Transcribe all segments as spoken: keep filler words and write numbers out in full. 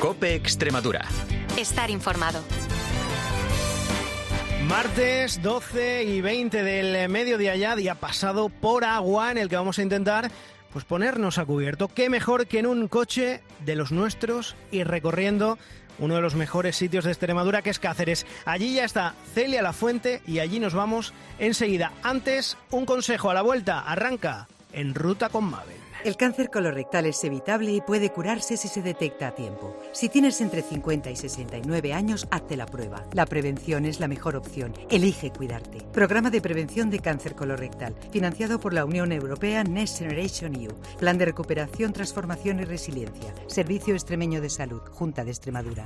COPE Extremadura. Estar informado. Martes doce y veinte del mediodía ya, día pasado por agua, en el que vamos a intentar pues ponernos a cubierto. Qué mejor que en un coche de los nuestros y recorriendo uno de los mejores sitios de Extremadura, que es Cáceres. Allí ya está Celia Lafuente y allí nos vamos enseguida. Antes, un consejo a la vuelta. Arranca En Ruta con Maven. El cáncer colorectal es evitable y puede curarse si se detecta a tiempo. Si tienes entre cincuenta y sesenta y nueve años, hazte la prueba. La prevención es la mejor opción. Elige cuidarte. Programa de prevención de cáncer colorectal, financiado por la Unión Europea Next Generation E U. Plan de recuperación, transformación y resiliencia. Servicio Extremeño de Salud, Junta de Extremadura.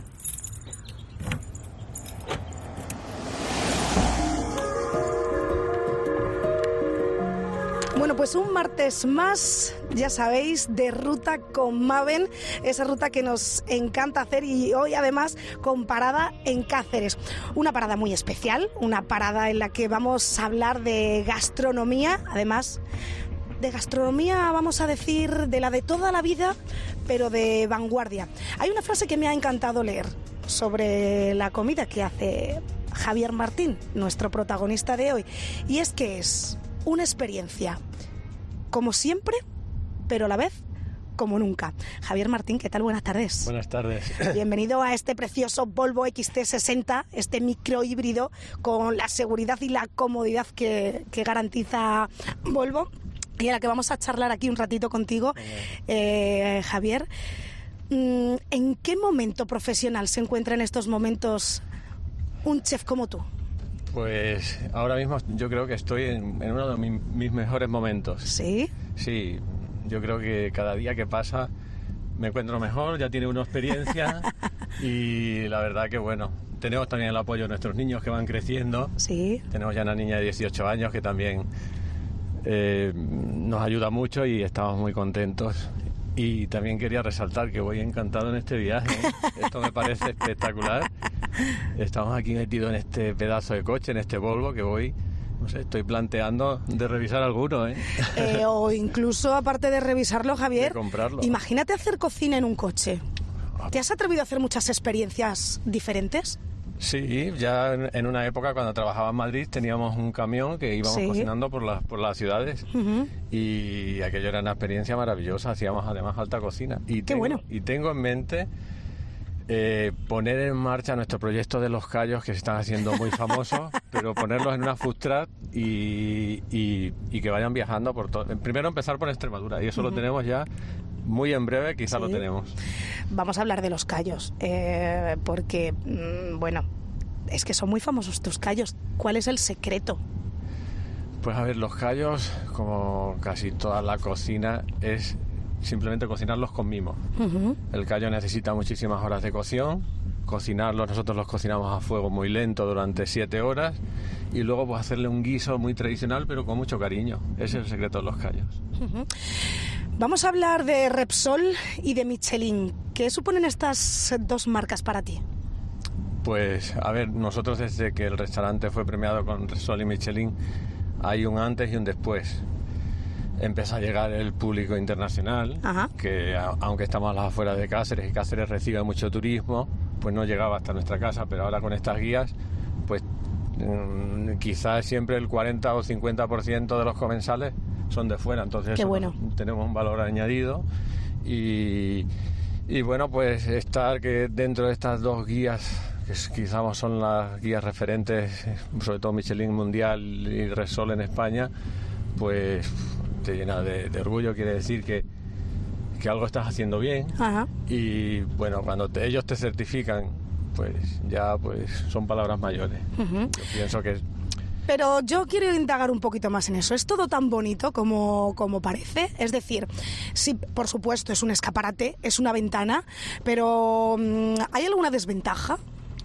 Bueno, pues un martes más, ya sabéis, de Ruta con Maven, esa ruta que nos encanta hacer, y hoy además con parada en Cáceres. Una parada muy especial, una parada en la que vamos a hablar de gastronomía, además de gastronomía, vamos a decir, de la de toda la vida, pero de vanguardia. Hay una frase que me ha encantado leer sobre la comida que hace Javier Martín, nuestro protagonista de hoy, y es que es una experiencia como siempre, pero a la vez como nunca. Javier Martín, ¿qué tal? Buenas tardes. Buenas tardes. Bienvenido a este precioso Volvo X C sesenta, este micro híbrido con la seguridad y la comodidad que, que garantiza Volvo, y a la que vamos a charlar aquí un ratito contigo, eh, Javier. ¿En qué momento profesional se encuentra en estos momentos un chef como tú? Pues ahora mismo yo creo que estoy en, en uno de mi, mis mejores momentos. ¿Sí? Sí, yo creo que cada día que pasa me encuentro mejor, ya tiene una experiencia y la verdad que bueno, tenemos también el apoyo de nuestros niños que van creciendo. Sí. Tenemos ya una niña de dieciocho años que también eh, nos ayuda mucho y estamos muy contentos. Y también quería resaltar que voy encantado en este viaje, ¿eh? Esto me parece espectacular. Estamos aquí metidos en este pedazo de coche, en este Volvo, que voy, no sé, estoy planteando de revisar alguno, ¿eh? eh o incluso, aparte de revisarlo, Javier, de comprarlo. Imagínate hacer cocina en un coche. ¿Te has atrevido a hacer muchas experiencias diferentes? Sí, ya en una época cuando trabajaba en Madrid teníamos un camión que íbamos sí. cocinando por las por las ciudades, uh-huh. y aquello era una experiencia maravillosa, hacíamos además alta cocina. Y Qué tengo, bueno. Y tengo en mente eh, poner en marcha nuestro proyecto de los callos, que se están haciendo muy famosos, pero ponerlos en una food truck y, y, y que vayan viajando por todo. Primero empezar por Extremadura, y eso uh-huh. lo tenemos ya muy en breve, quizá sí. lo tenemos. Vamos a hablar de los callos, eh, porque, mmm, bueno, es que son muy famosos tus callos. ¿Cuál es el secreto? Pues a ver, los callos, como casi toda la cocina, es simplemente cocinarlos con mimo. Uh-huh. El callo necesita muchísimas horas de cocción. Cocinarlos, nosotros los cocinamos a fuego muy lento durante siete horas y luego pues hacerle un guiso muy tradicional pero con mucho cariño. Ese es el secreto de los callos. Uh-huh. Vamos a hablar de Repsol y de Michelin. ¿Qué suponen estas dos marcas para ti? Pues, a ver, nosotros desde que el restaurante fue premiado con Repsol y Michelin hay un antes y un después. Empieza a llegar el público internacional, Ajá. que a, aunque estamos a las afueras de Cáceres y Cáceres recibe mucho turismo, pues no llegaba hasta nuestra casa, pero ahora con estas guías, pues mmm, quizás siempre el cuarenta o cincuenta por ciento de los comensales son de fuera, entonces Qué bueno. tenemos un valor añadido y, y bueno, pues estar que dentro de estas dos guías, que quizás son las guías referentes, sobre todo Michelin Mundial y Repsol en España, pues te llena de, de orgullo, quiere decir que, que algo estás haciendo bien. Ajá. Y bueno, cuando te, ellos te certifican, pues ya pues son palabras mayores. Uh-huh. Yo pienso que... Pero yo quiero indagar un poquito más en eso. ¿Es todo tan bonito como, como parece? Es decir, sí, por supuesto, es un escaparate, es una ventana, pero ¿hay alguna desventaja?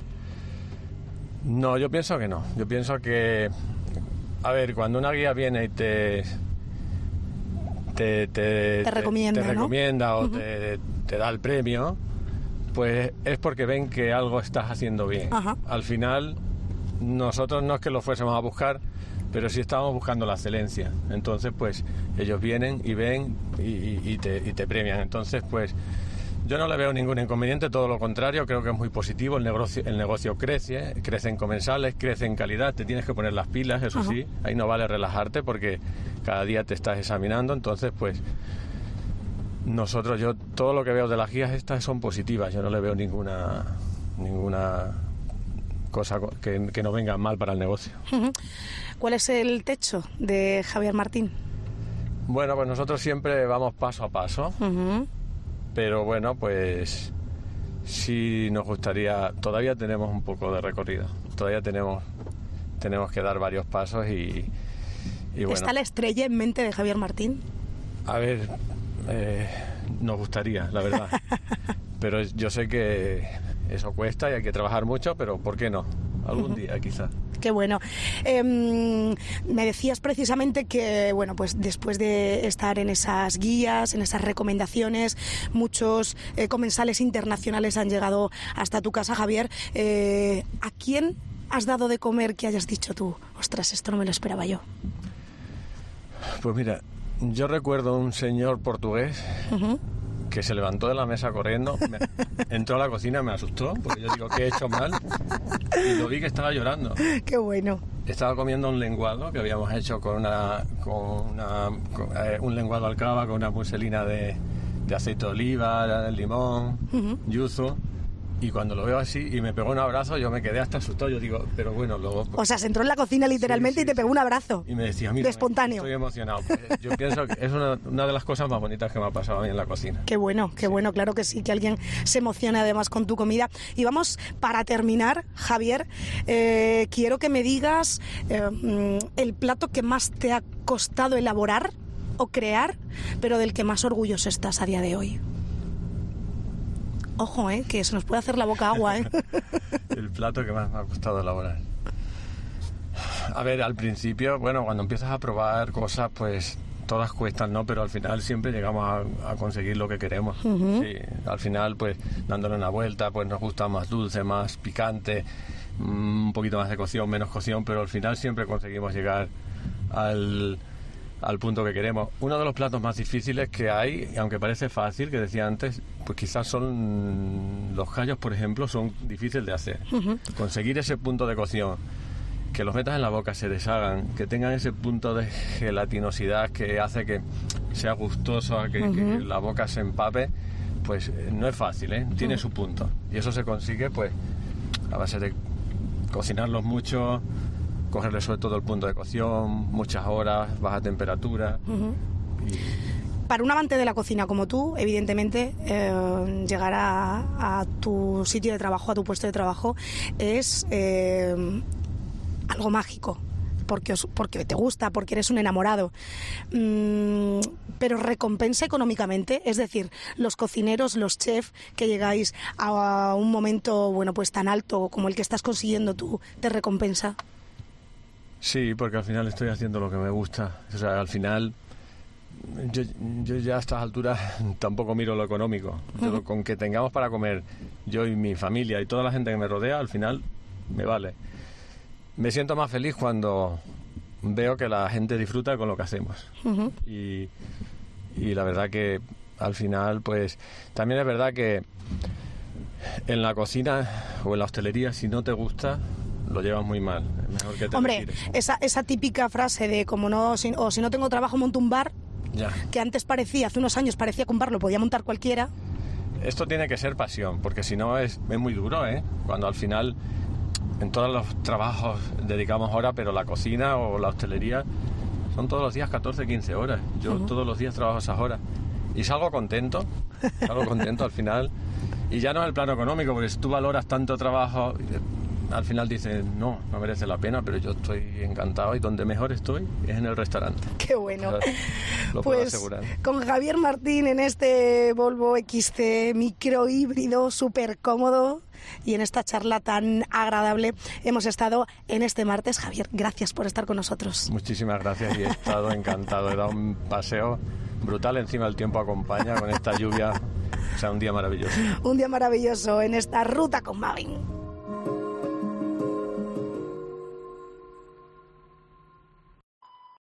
No, yo pienso que no. Yo pienso que, a ver, cuando una guía viene y te te, te, te recomienda, te, te ¿no? recomienda o uh-huh. te, te da el premio, pues es porque ven que algo estás haciendo bien. Ajá. Al final, nosotros no es que lo fuésemos a buscar, pero sí estábamos buscando la excelencia. Entonces, pues, ellos vienen y ven y, y, y, te, y te premian. Entonces, pues, Yo no le veo ningún inconveniente, todo lo contrario, creo que es muy positivo, el negocio, el negocio crece, crece en comensales, crece en calidad, te tienes que poner las pilas, eso uh-huh. sí, ahí no vale relajarte porque cada día te estás examinando, entonces pues nosotros, yo todo lo que veo de las guías estas son positivas, yo no le veo ninguna, ninguna cosa que, que no venga mal para el negocio. Uh-huh. ¿Cuál es el techo de Javier Martín? Bueno, pues nosotros siempre vamos paso a paso. Uh-huh. Pero bueno, pues sí nos gustaría, todavía tenemos un poco de recorrido, todavía tenemos, tenemos que dar varios pasos y, y bueno. ¿Está la estrella en mente de Javier Martín? A ver, eh, nos gustaría, la verdad, pero yo sé que eso cuesta y hay que trabajar mucho, pero ¿por qué no? Algún uh-huh. día quizá. Qué bueno. Eh, me decías precisamente que, bueno, pues después de estar en esas guías, en esas recomendaciones, muchos eh, comensales internacionales han llegado hasta tu casa, Javier. Eh, ¿A quién has dado de comer que hayas dicho tú, ostras, esto no me lo esperaba yo? Pues mira, yo recuerdo un señor portugués uh-huh. que se levantó de la mesa corriendo, me, entró a la cocina, me asustó, porque yo digo, ¿qué he hecho mal? Y lo vi que estaba llorando. ¡Qué bueno! Estaba comiendo un lenguado que habíamos hecho con una, con una con, eh, un lenguado alcaba con una muselina de, de aceite de oliva, de limón, uh-huh. yuzu. Y cuando lo veo así y me pegó un abrazo, yo me quedé hasta asustado. Yo digo, pero bueno, luego... O sea, se entró en la cocina literalmente sí, sí, y te pegó un abrazo. Y me decía, mira, de espontáneo. Estoy emocionado. Pues yo pienso que es una, una de las cosas más bonitas que me ha pasado a mí en la cocina. Qué bueno, qué sí. bueno, claro que sí, que alguien se emocione además con tu comida. Y vamos, para terminar, Javier, eh, quiero que me digas eh, el plato que más te ha costado elaborar o crear, pero del que más orgulloso estás a día de hoy. Ojo, ¿eh? Que se nos puede hacer la boca agua, ¿eh? El plato que más me ha costado elaborar. A ver, al principio, bueno, cuando empiezas a probar cosas, pues todas cuestan, ¿no? Pero al final siempre llegamos a, a conseguir lo que queremos. Uh-huh. Sí, al final, pues, dándole una vuelta, pues nos gusta más dulce, más picante, un poquito más de cocción, menos cocción, pero al final siempre conseguimos llegar al... al punto que queremos. Uno de los platos más difíciles que hay, y aunque parece fácil, que decía antes, pues quizás son los callos, por ejemplo, son difíciles de hacer. Uh-huh. Conseguir ese punto de cocción, que los metas en la boca, se deshagan, que tengan ese punto de gelatinosidad que hace que sea gustoso, que, uh-huh. que la boca se empape, pues no es fácil, ¿eh? Tiene uh-huh. su punto. Y eso se consigue, pues, a base de cocinarlos mucho, cogerle sobre todo el punto de cocción, muchas horas, baja temperatura. Uh-huh. Y... Para un amante de la cocina como tú, evidentemente, eh, llegar a, a tu sitio de trabajo, a tu puesto de trabajo, es eh, algo mágico, porque, os, porque te gusta, porque eres un enamorado. Mm, pero recompensa económicamente, es decir, los cocineros, los chefs que llegáis a un momento, bueno, pues tan alto como el que estás consiguiendo tú, ¿te recompensa? Sí, porque al final estoy haciendo lo que me gusta. O sea, al final yo, yo ya a estas alturas tampoco miro lo económico. Yo, con que tengamos para comer yo y mi familia y toda la gente que me rodea, al final me vale. Me siento más feliz cuando veo que la gente disfruta con lo que hacemos. Uh-huh. Y, y la verdad que al final, pues también es verdad que en la cocina o en la hostelería, si no te gusta, lo llevas muy mal. Es mejor que te Hombre, retires. esa, esa típica frase de como no, si, o si no tengo trabajo monto un bar, ya. Que antes parecía, hace unos años parecía que un bar lo podía montar cualquiera. Esto tiene que ser pasión, porque si no es, es muy duro, ¿eh? Cuando al final en todos los trabajos dedicamos horas, pero la cocina o la hostelería son todos los días catorce, quince horas. Yo uh-huh. todos los días trabajo esas horas y salgo contento, salgo contento al final. Y ya no es el plano económico, porque si tú valoras tanto trabajo, al final dices, no, no merece la pena, pero yo estoy encantado y donde mejor estoy es en el restaurante. ¡Qué bueno! O sea, lo pues, puedo asegurar. Con Javier Martín en este Volvo equis ce micro híbrido súper cómodo y en esta charla tan agradable hemos estado en este martes. Javier, gracias por estar con nosotros. Muchísimas gracias y he estado encantado. He dado un paseo brutal, encima el tiempo acompaña con esta lluvia. O sea, un día maravilloso. Un día maravilloso en esta ruta con Maven.